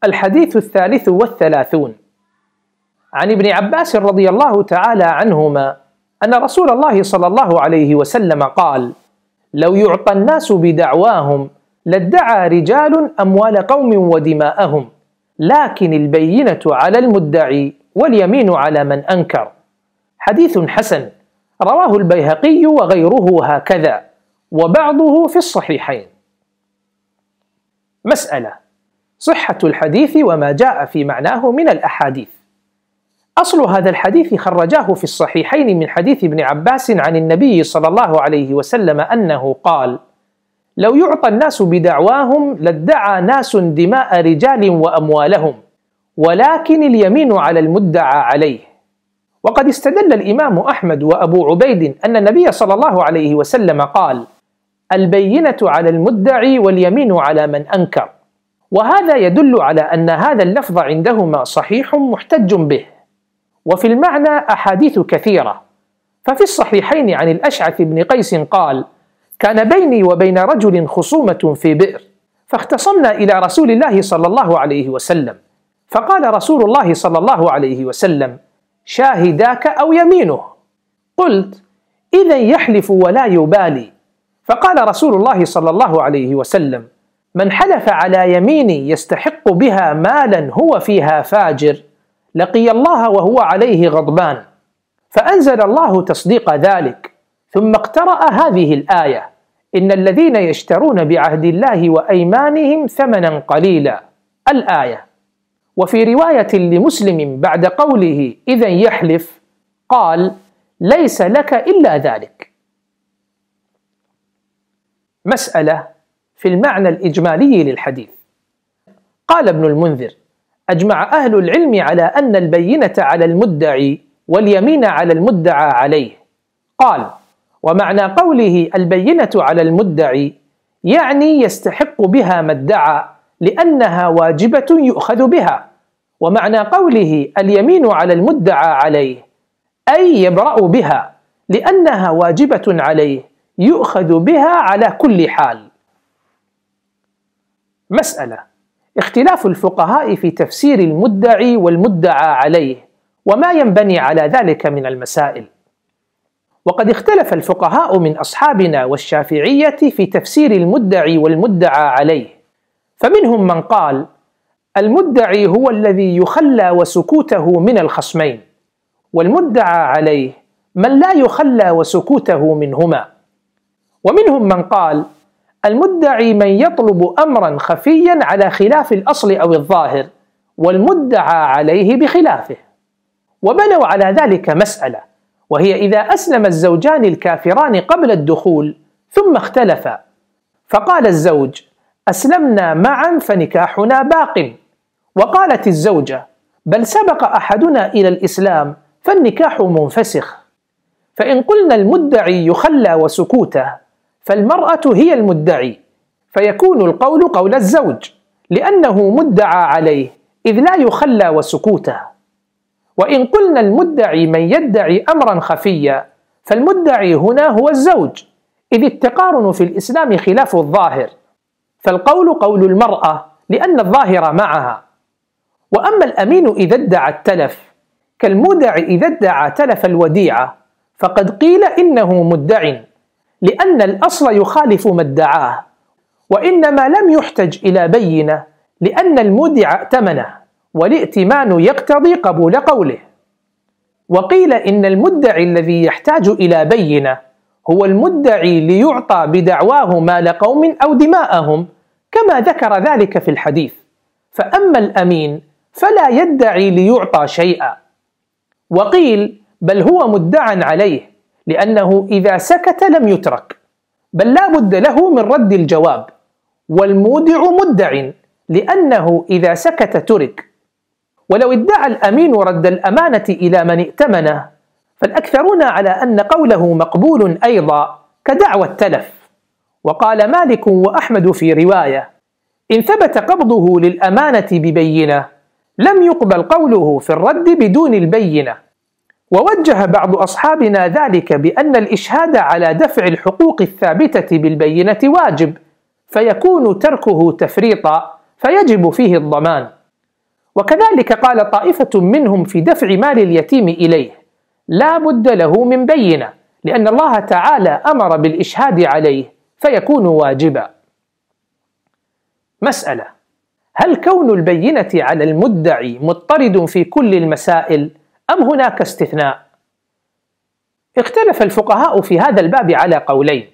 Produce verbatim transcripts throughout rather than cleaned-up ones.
الحديث الثالث والثلاثون. عن ابن عباس رضي الله تعالى عنهما أن رسول الله صلى الله عليه وسلم قال: لو يعطى الناس بدعواهم لادعى رجال أموال قوم ودماءهم، لكن البينة على المدعي واليمين على من أنكر. حديث حسن رواه البيهقي وغيره هكذا، وبعضه في الصحيحين. مسألة: صحة الحديث وما جاء في معناه من الأحاديث. أصل هذا الحديث خرجاه في الصحيحين من حديث ابن عباس عن النبي صلى الله عليه وسلم أنه قال: لو يعطى الناس بدعواهم لادعى ناس دماء رجال وأموالهم، ولكن اليمين على المدعى عليه. وقد استدل الإمام أحمد وأبو عبيد أن النبي صلى الله عليه وسلم قال: البينة على المدعي واليمين على من أنكر، وهذا يدل على أن هذا اللفظ عندهما صحيح محتج به. وفي المعنى أحاديث كثيرة، ففي الصحيحين عن الأشعث بن قيس قال: كان بيني وبين رجل خصومة في بئر، فاختصمنا إلى رسول الله صلى الله عليه وسلم، فقال رسول الله صلى الله عليه وسلم: شاهداك أو يمينه؟ قلت: إذا يحلف ولا يبالي. فقال رسول الله صلى الله عليه وسلم: من حلف على يمين يستحق بها مالا هو فيها فاجر لقي الله وهو عليه غضبان. فأنزل الله تصديق ذلك، ثم اقترأ هذه الآية: إن الذين يشترون بعهد الله وأيمانهم ثمنا قليلا، الآية. وفي رواية لمسلم بعد قوله إذا يحلف قال: ليس لك إلا ذلك. مسألة في المعنى الإجمالي للحديث. قال ابن المنذر: أجمع أهل العلم على أن البينة على المدعي واليمين على المدعى عليه. قال: ومعنى قوله البينة على المدعي يعني يستحق بها ما ادعى لأنها واجبة يؤخذ بها، ومعنى قوله اليمين على المدعى عليه أي يبرأ بها لأنها واجبة عليه يؤخذ بها على كل حال. مسألة: اختلاف الفقهاء في تفسير المدعي والمدعى عليه وما ينبني على ذلك من المسائل. وقد اختلف الفقهاء من أصحابنا والشافعية في تفسير المدعي والمدعى عليه، فمنهم من قال: المدعي هو الذي يخلى وسكوته من الخصمين، والمدعى عليه من لا يخلى وسكوته منهما. ومنهم من قال: المدعي من يطلب أمرا خفيا على خلاف الأصل أو الظاهر، والمدعى عليه بخلافه. وبنوا على ذلك مسألة، وهي إذا أسلم الزوجان الكافران قبل الدخول ثم اختلفا، فقال الزوج: أسلمنا معا فنكاحنا باق، وقالت الزوجة: بل سبق أحدنا إلى الإسلام فالنكاح منفسخ. فإن قلنا المدعي يخلى وسكوته، فالمرأة هي المدعي، فيكون القول قول الزوج لأنه مدعى عليه إذ لا يخلى وسكوته. وإن قلنا المدعي من يدعي أمرا خفيا، فالمدعي هنا هو الزوج، إذ التقارن في الإسلام خلاف الظاهر، فالقول قول المرأة لأن الظاهر معها. وأما الأمين إذا ادعى التلف كالمودع إذا ادعى تلف الوديعة، فقد قيل إنه مدع لأن الأصل يخالف ما ادعاه، وإنما لم يحتج إلى بينة لأن المودع ائتمنه، والائتمان يقتضي قبول قوله. وقيل إن المدعي الذي يحتاج إلى بينة هو المدعي ليعطى بدعواه مال قوم أو دماءهم، كما ذكر ذلك في الحديث. فأما الأمين فلا يدعي ليعطى شيئا. وقيل بل هو مدعى عليه، لأنه إذا سكت لم يترك، بل لا بد له من رد الجواب. والمودع مدع لأنه إذا سكت ترك. ولو ادعى الأمين رد الأمانة إلى من ائتمنه، فالأكثرون على أن قوله مقبول أيضا كدعوى التلف. وقال مالك وأحمد في رواية: إن ثبت قبضه للأمانة ببينة لم يقبل قوله في الرد بدون البينة. ووجه بعض أصحابنا ذلك بأن الإشهاد على دفع الحقوق الثابتة بالبينة واجب، فيكون تركه تفريطا فيجب فيه الضمان. وكذلك قال طائفة منهم في دفع مال اليتيم إليه: لا بد له من بينة، لأن الله تعالى أمر بالإشهاد عليه فيكون واجبا. مسألة: هل كون البينة على المدعي مضطرد في كل المسائل أم هناك استثناء؟ اختلف الفقهاء في هذا الباب على قولين،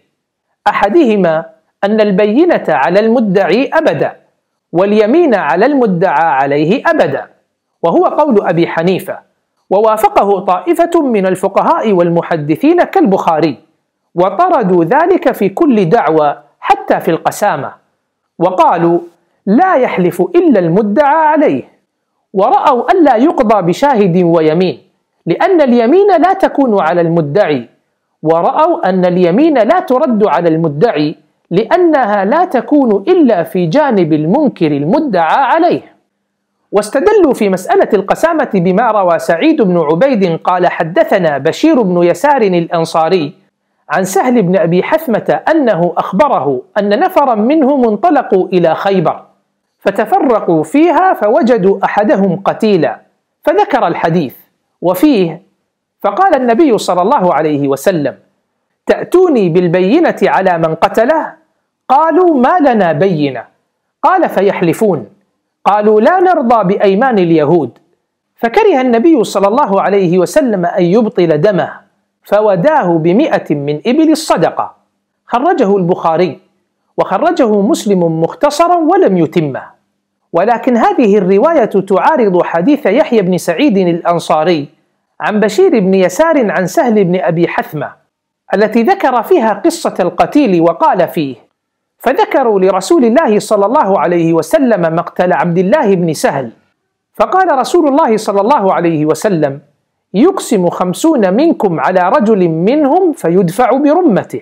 أحدهما أن البينة على المدعي أبدا، واليمين على المدعى عليه أبدا، وهو قول أبي حنيفة، ووافقه طائفة من الفقهاء والمحدثين كالبخاري، وطردوا ذلك في كل دعوى حتى في القسامة، وقالوا: لا يحلف إلا المدعى عليه، ورأوا ألا يقضى بشاهد ويمين، لأن اليمين لا تكون على المدعي، ورأوا أن اليمين لا ترد على المدعي، لأنها لا تكون إلا في جانب المنكر المدعى عليه. واستدلوا في مسألة القسامة بما روى سعيد بن عبيد قال: حدثنا بشير بن يسار الأنصاري عن سهل بن أبي حثمة أنه أخبره أن نفرا منهم انطلقوا إلى خيبر، فتفرقوا فيها فوجدوا أحدهم قتيلا، فذكر الحديث وفيه: فقال النبي صلى الله عليه وسلم: تأتوني بالبينة على من قتله؟ قالوا: ما لنا بينة. قال: فيحلفون. قالوا: لا نرضى بأيمان اليهود. فكره النبي صلى الله عليه وسلم أن يبطل دمه، فوداه بمئة من إبل الصدقة. خرجه البخاري، وخرجه مسلم مختصرا ولم يتمه. ولكن هذه الرواية تعارض حديث يحيى بن سعيد الأنصاري عن بشير بن يسار عن سهل بن أبي حثمة التي ذكر فيها قصة القتيل، وقال فيه: فذكروا لرسول الله صلى الله عليه وسلم مقتل عبد الله بن سهل، فقال رسول الله صلى الله عليه وسلم: يقسم خمسون منكم على رجل منهم فيدفع برمته.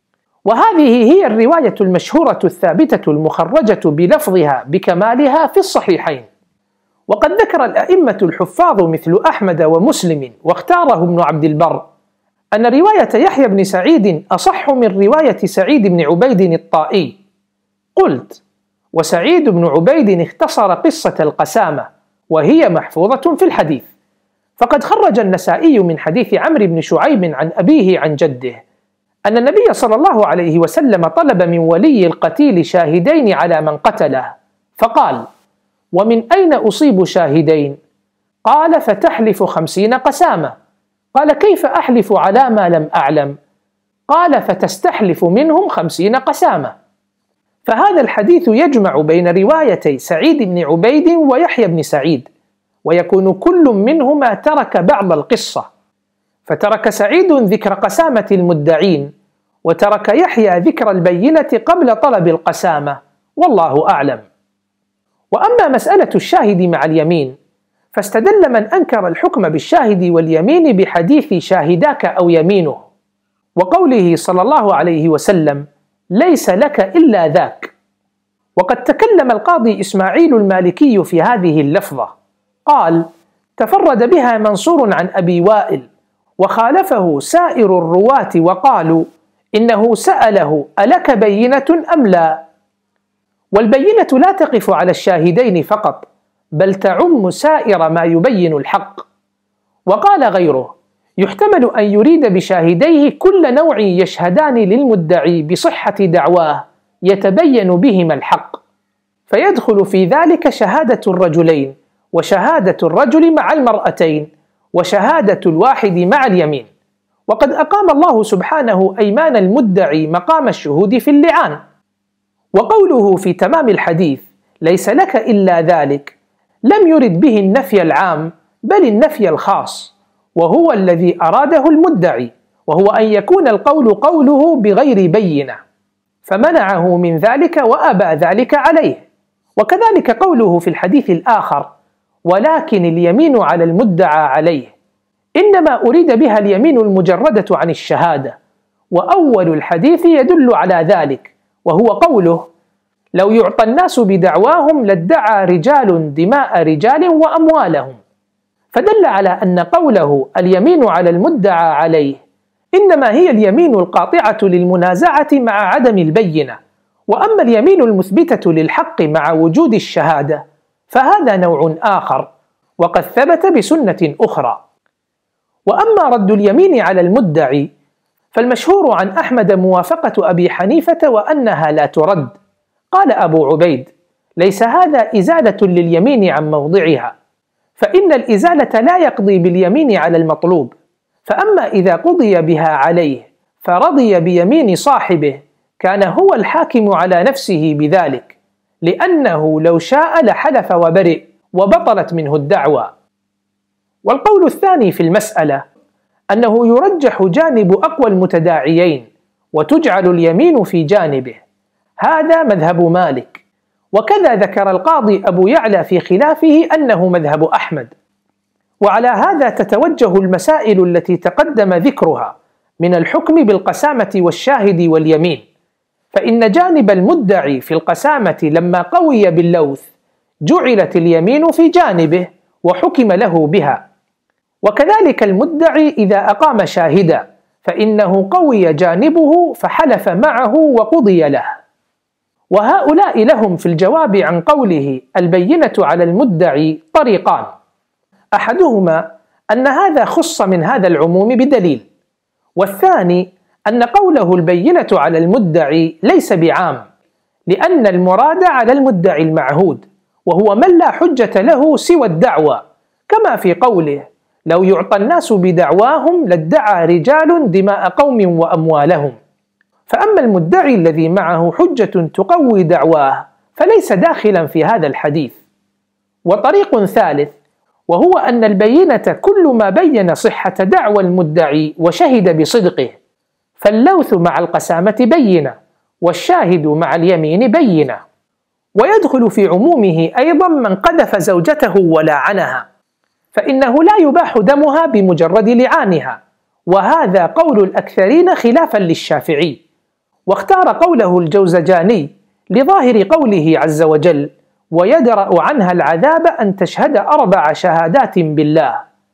وهذه هي الرواية المشهورة الثابتة المخرجة بلفظها بكمالها في الصحيحين. وقد ذكر الأئمة الحفاظ مثل أحمد ومسلم، واختاره ابن عبد البر، أن رواية يحيى بن سعيد أصح من رواية سعيد بن عبيد الطائي. قلت: وسعيد بن عبيد اختصر قصة القسامة، وهي محفوظة في الحديث. فقد خرج النسائي من حديث عمرو بن شعيب عن أبيه عن جده أن النبي صلى الله عليه وسلم طلب من ولي القتيل شاهدين على من قتله، فقال: ومن أين أصيب شاهدين؟ قال: فتحلف خمسين قسامة. قال: كيف أحلف على ما لم أعلم؟ قال: فتستحلف منهم خمسين قسامة. فهذا الحديث يجمع بين روايتي سعيد بن عبيد ويحيى بن سعيد، ويكون كل منهما ترك بعض القصة، فترك سعيد ذكر قسامة المدعين، وترك يحيى ذكر البينة قبل طلب القسامة، والله أعلم. وأما مسألة الشاهد مع اليمين، فاستدل من أنكر الحكم بالشاهد واليمين بحديث شاهداك أو يمينه، وقوله صلى الله عليه وسلم: ليس لك إلا ذاك. وقد تكلم القاضي إسماعيل المالكي في هذه اللفظة، قال: تفرد بها منصور عن أبي وائل، وخالفه سائر الرواة وقالوا إنه سأله: ألك بينة أم لا؟ والبينة لا تقف على الشاهدين فقط، بل تعم سائر ما يبين الحق. وقال غيره: يحتمل أن يريد بشاهديه كل نوع يشهدان للمدعي بصحة دعواه يتبين بهما الحق، فيدخل في ذلك شهادة الرجلين، وشهادة الرجل مع المرأتين، وشهادة الواحد مع اليمين. وقد أقام الله سبحانه أيمان المدعي مقام الشهود في اللعان. وقوله في تمام الحديث: ليس لك إلا ذلك، لم يرد به النفي العام، بل النفي الخاص، وهو الذي أراده المدعي، وهو أن يكون القول قوله بغير بينة، فمنعه من ذلك وأبى ذلك عليه. وكذلك قوله في الحديث الآخر: ولكن اليمين على المدعى عليه، إنما أريد بها اليمين المجردة عن الشهادة. وأول الحديث يدل على ذلك، وهو قوله: لو يعطى الناس بدعواهم لادعى رجال دماء رجال وأموالهم. فدل على أن قوله اليمين على المدعى عليه إنما هي اليمين القاطعة للمنازعة مع عدم البينة. وأما اليمين المثبتة للحق مع وجود الشهادة فهذا نوع آخر وقد ثبت بسنة أخرى. وأما رد اليمين على المدعي فالمشهور عن أحمد موافقة أبي حنيفة وأنها لا ترد. قال أبو عبيد: ليس هذا إزالة لليمين عن موضعها، فإن الإزالة لا يقضي باليمين على المطلوب، فأما إذا قضي بها عليه فرضي بيمين صاحبه كان هو الحاكم على نفسه بذلك، لأنه لو شاء لحلف وبرئ وبطلت منه الدعوى. والقول الثاني في المسألة أنه يرجح جانب أقوى المتداعيين وتجعل اليمين في جانبه، هذا مذهب مالك، وكذا ذكر القاضي أبو يعلى في خلافه أنه مذهب أحمد. وعلى هذا تتوجه المسائل التي تقدم ذكرها من الحكم بالقسامة والشاهد واليمين، فإن جانب المدعي في القسامة لما قوي باللوث جعلت اليمين في جانبه وحكم له بها، وكذلك المدعي إذا أقام شاهدا فإنه قوي جانبه فحلف معه وقضي له. وهؤلاء لهم في الجواب عن قوله البينة على المدعي طريقان: أحدهما أن هذا خص من هذا العموم بدليل، والثاني أن قوله البينة على المدعي ليس بعام، لأن المراد على المدعي المعهود وهو من لا حجة له سوى الدعوى، كما في قوله لو يعطى الناس بدعواهم لادعى رجال دماء قوم وأموالهم. فأما المدعي الذي معه حجة تقوي دعواه فليس داخلا في هذا الحديث. وطريق ثالث وهو أن البينة كل ما بين صحة دعوى المدعي وشهد بصدقه، فاللوث مع القسامة بينة والشاهد مع اليمين بينة. ويدخل في عمومه أيضا من قذف زوجته ولعنها، فإنه لا يباح دمها بمجرد لعانها، وهذا قول الأكثرين خلافا للشافعي. واختار قوله الجوزجاني لظاهر قوله عز وجل ويدرأ عنها العذاب أن تشهد أربع شهادات بالله.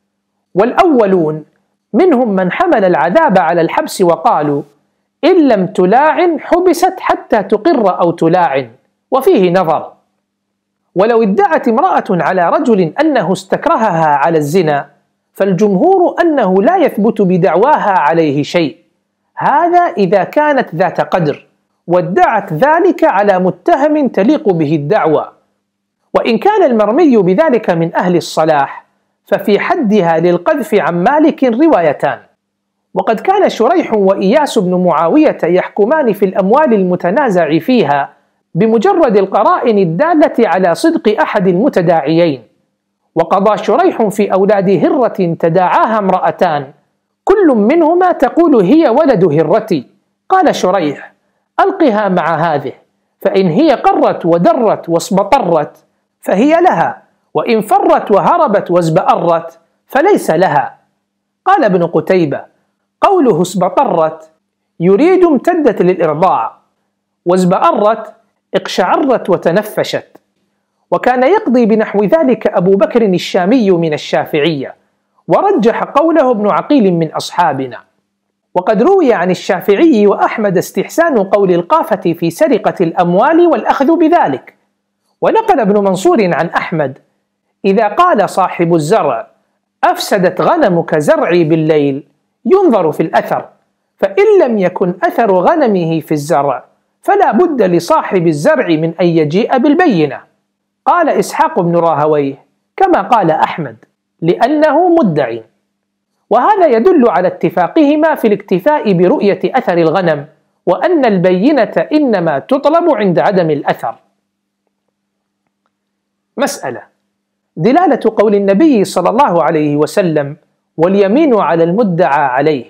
والأولون منهم من حمل العذاب على الحبس وقالوا إن لم تلاعن حبست حتى تقر أو تلاعن، وفيه نظر. ولو ادعت امرأة على رجل أنه استكرهها على الزنا فالجمهور أنه لا يثبت بدعواها عليه شيء، هذا إذا كانت ذات قدر وادعت ذلك على متهم تليق به الدعوى. وإن كان المرمي بذلك من أهل الصلاح ففي حدها للقذف عن مالك روايتان. وقد كان شريح وإياس بن معاوية يحكمان في الأموال المتنازع فيها بمجرد القرائن الدالة على صدق أحد المتداعيين. وقضى شريح في أولاد هرة تداعاها امرأتان كل منهما تقول هي ولد هرتي، قال شريح ألقها مع هذه، فإن هي قرت ودرت واصبطرت فهي لها، وإن فرت وهربت وازبأرت فليس لها. قال ابن قتيبة قوله اسبطرت يريد امتدت للإرضاع، وازبأرت اقشعرت وتنفشت. وكان يقضي بنحو ذلك أبو بكر الشامي من الشافعية، ورجح قوله ابن عقيل من أصحابنا. وقد روي عن الشافعي وأحمد استحسان قول القافة في سرقة الأموال والأخذ بذلك. ونقل ابن منصور عن أحمد إذا قال صاحب الزرع أفسدت غنمك زرعي بالليل ينظر في الأثر، فإن لم يكن أثر غنمه في الزرع فلا بد لصاحب الزرع من أن يجيء بالبينة. قال إسحاق بن راهويه كما قال أحمد لأنه مدعي. وهذا يدل على اتفاقهما في الاكتفاء برؤية أثر الغنم، وأن البينة إنما تطلب عند عدم الأثر. مسألة: دلالة قول النبي صلى الله عليه وسلم واليمين على المدعى عليه.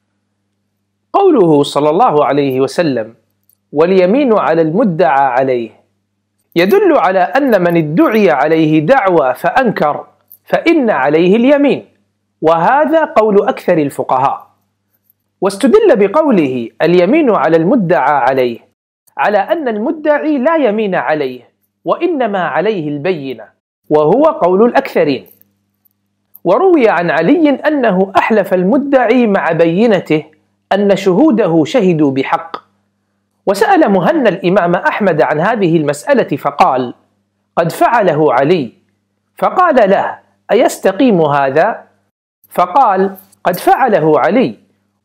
قوله صلى الله عليه وسلم واليمين على المدعى عليه يدل على أن من ادعي عليه دعوى فأنكر فإن عليه اليمين، وهذا قول أكثر الفقهاء. واستدل بقوله اليمين على المدعى عليه على أن المدعي لا يمين عليه وإنما عليه البينة، وهو قول الأكثرين. وروي عن علي أنه أحلف المدعي مع بينته أن شهوده شهدوا بحق. وسأل مهنا الإمام أحمد عن هذه المسألة فقال: قد فعله علي، فقال له: أيستقيم هذا؟ فقال: قد فعله علي.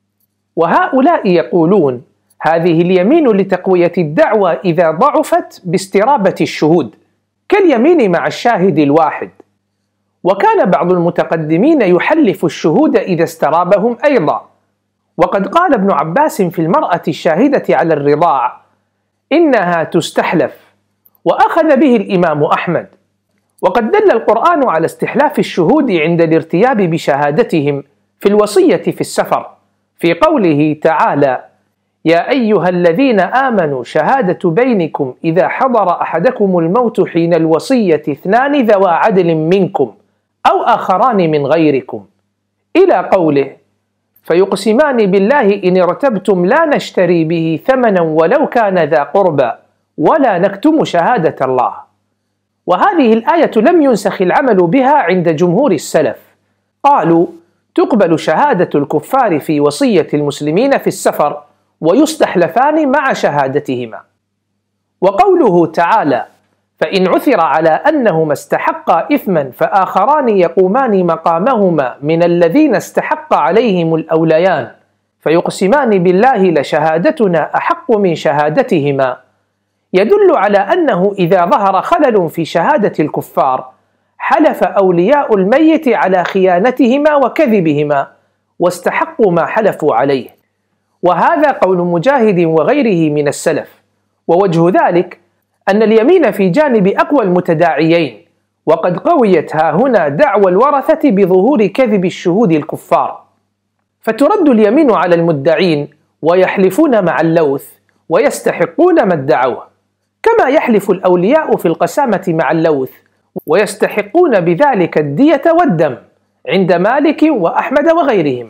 وهؤلاء يقولون: هذه اليمين لتقوية الدعوة إذا ضعفت باسترابة الشهود، كاليمين مع الشاهد الواحد. وكان بعض المتقدمين يحلف الشهود إذا استرابهم أيضا. وقد قال ابن عباس في المرأة الشاهدة على الرضاع: إنها تستحلف، وأخذ به الإمام أحمد. وقد دل القرآن على استحلاف الشهود عند الارتياب بشهادتهم في الوصية في السفر، في قوله تعالى: يا أيها الذين آمنوا شهادة بينكم إذا حضر أحدكم الموت حين الوصية اثنان ذوى عدل منكم أو آخران من غيركم، إلى قوله: فيقسمان بالله إن ارتبتم لا نشتري به ثمنا ولو كان ذا قربى ولا نكتم شهادة الله. وهذه الآية لم ينسخ العمل بها عند جمهور السلف، قالوا: تقبل شهادة الكفار في وصية المسلمين في السفر ويستحلفان مع شهادتهما. وقوله تعالى: فإن عثر على أنهما استحقا إثما فآخران يقومان مقامهما من الذين استحق عليهم الأوليان فيقسمان بالله لشهادتنا أحق من شهادتهما، يدل على أنه إذا ظهر خلل في شهادة الكفار حلف أولياء الميت على خيانتهما وكذبهما واستحقوا ما حلفوا عليه. وهذا قول مجاهد وغيره من السلف. ووجه ذلك أن اليمين في جانب أقوى المتداعيين، وقد قويت ها هنا دعوى الورثة بظهور كذب الشهود الكفار، فترد اليمين على المدعين ويحلفون مع اللوث ويستحقون ما ادعوه، كما يحلف الأولياء في القسامة مع اللوث ويستحقون بذلك الدية والدم عند مالك وأحمد وغيرهما.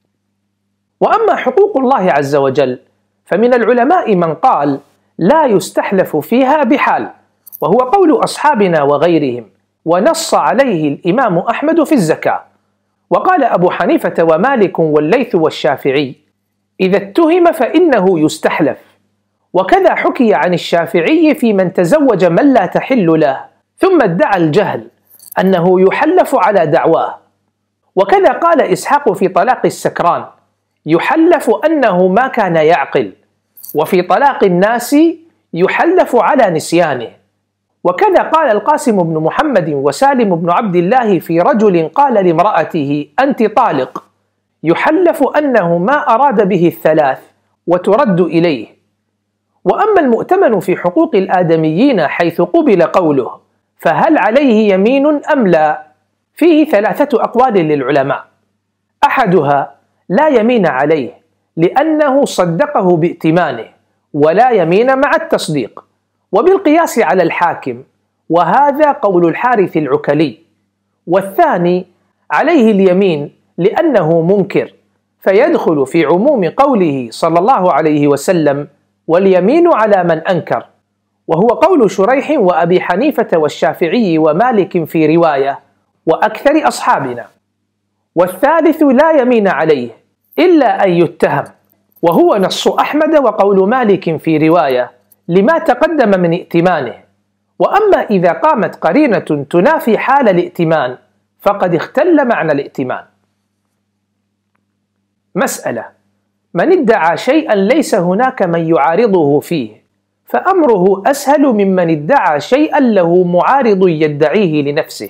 وأما حقوق الله عز وجل فمن العلماء من قال: لا يستحلف فيها بحال، وهو قول أصحابنا وغيرهم، ونص عليه الإمام أحمد في الزكاة. وقال أبو حنيفة ومالك والليث والشافعي: إذا اتهم فإنه يستحلف. وكذا حكي عن الشافعي في من تزوج من لا تحل له ثم ادعى الجهل أنه يحلف على دعواه. وكذا قال إسحاق في طلاق السكران: يحلف أنه ما كان يعقل. وفي طلاق الناس يحلف على نسيانه. وكذا قال القاسم بن محمد وسالم بن عبد الله في رجل قال لامرأته: أنت طالق، يحلف أنه ما أراد به الثلاث وترد إليه. وأما المؤتمن في حقوق الآدميين حيث قبل قوله فهل عليه يمين أم لا؟ فيه ثلاثة أقوال للعلماء: أحدها لا يمين عليه لأنه صدقه بائتمانه، ولا يمين مع التصديق، وبالقياس على الحاكم، وهذا قول الحارث العكلي. والثاني عليه اليمين لأنه منكر، فيدخل في عموم قوله صلى الله عليه وسلم: واليمين على من أنكر، وهو قول شريح وأبي حنيفة والشافعي ومالك في رواية وأكثر أصحابنا. والثالث لا يمين عليه إلا أن يتهم، وهو نص أحمد وقول مالك في رواية لما تقدم من ائتمانه. وأما إذا قامت قرينة تنافي حال الائتمان فقد اختل معنى الائتمان. مسألة: من ادعى شيئا ليس هناك من يعارضه فيه فأمره أسهل ممن ادعى شيئا له معارض يدعيه لنفسه.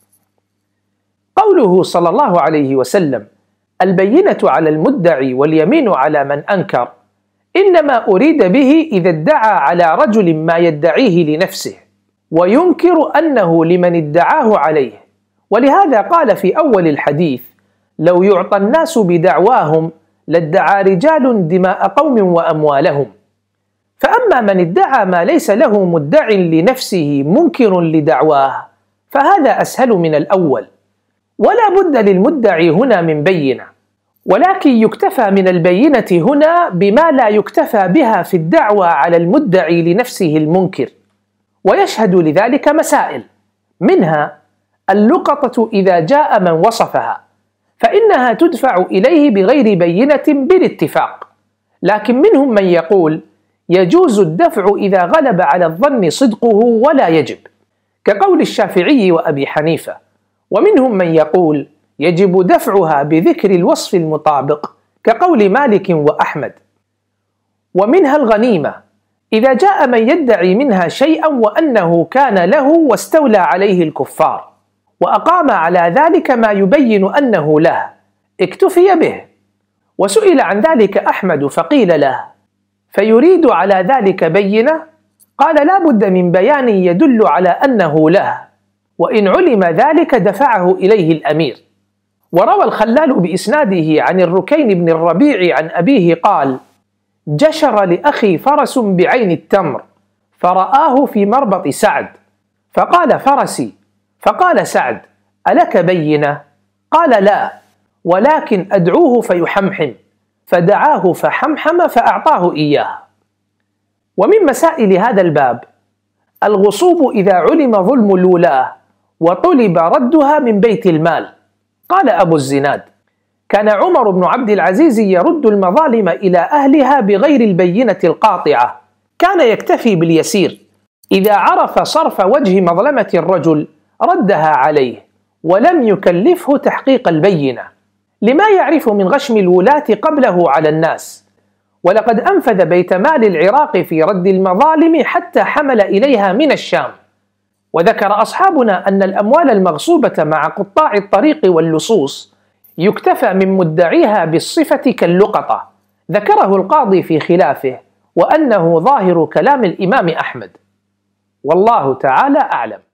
قوله صلى الله عليه وسلم: البينة على المدعي واليمين على من أنكر، إنما أريد به إذا ادعى على رجل ما يدعيه لنفسه وينكر أنه لمن ادعاه عليه. ولهذا قال في أول الحديث: لو يعطى الناس بدعواهم لادعى رجال دماء قوم وأموالهم. فأما من ادعى ما ليس له مدع لنفسه منكر لدعواه فهذا أسهل من الأول، ولا بد للمدعي هنا من بينة، ولكن يكتفى من البينة هنا بما لا يكتفى بها في الدعوى على المدعي لنفسه المنكر. ويشهد لذلك مسائل، منها اللقطة إذا جاء من وصفها فإنها تدفع إليه بغير بينة بالاتفاق، لكن منهم من يقول يجوز الدفع إذا غلب على الظن صدقه ولا يجب، كقول الشافعي وأبي حنيفة، ومنهم من يقول يجب دفعها بذكر الوصف المطابق كقول مالك وأحمد. ومنها الغنيمة إذا جاء من يدعي منها شيئا وأنه كان له واستولى عليه الكفار وأقام على ذلك ما يبين أنه له، اكتفي به. وسئل عن ذلك أحمد فقيل له: فيريد على ذلك بينة؟ قال: لا بد من بيان يدل على أنه له، وإن علم ذلك دفعه إليه الأمير. وروى الخلال بإسناده عن الركين بن الربيع عن أبيه قال: جشر لأخي فرس بعين التمر فرآه في مربط سعد فقال: فرسي. فقال سعد: ألك بينة؟ قال: لا، ولكن أدعوه فيحمحم. فدعاه فحمحم فأعطاه إياه. ومن مسائل هذا الباب الغصوب إذا علم ظلم الولاة وطلب ردها من بيت المال. قال أبو الزناد: كان عمر بن عبد العزيز يرد المظالم إلى أهلها بغير البينة القاطعة، كان يكتفي باليسير، إذا عرف صرف وجه مظلمة الرجل ردها عليه ولم يكلفه تحقيق البينة، لما يعرف من غشم الولاة قبله على الناس. ولقد أنفذ بيت مال العراق في رد المظالم حتى حمل إليها من الشام. وذكر أصحابنا أن الأموال المغصوبة مع قطاع الطريق واللصوص يكتفى من مدعيها بالصفة كاللقطة، ذكره القاضي في خلافه، وأنه ظاهر كلام الإمام أحمد، والله تعالى أعلم.